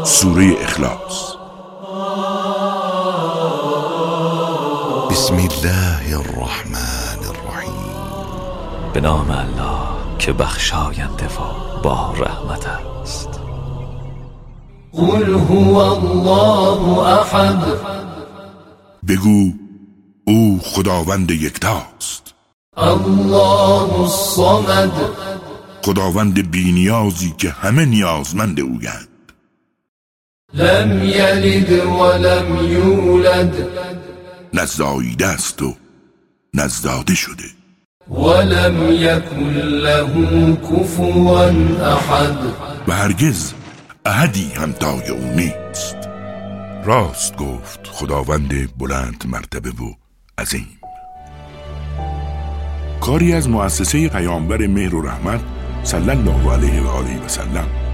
سوره اخلاص. بسم الله الرحمن الرحیم. به نام الله که بخشاینده و با رحمت است. قل هو الله احد. بگو او خداوند یکتاست. الله الصمد. خداوند بی‌نیازی که همه نیازمند اویند. لم یلد ولم یولد. نزداییده است و نزداده شده. ولم یکن له کفوا احد. و هرگز احدی همتای او نیست. راست گفت خداوند بلند مرتبه و عظیم. کاری از مؤسسه پیامبر مهر و رحمت صلی الله علیه و آله و سلم.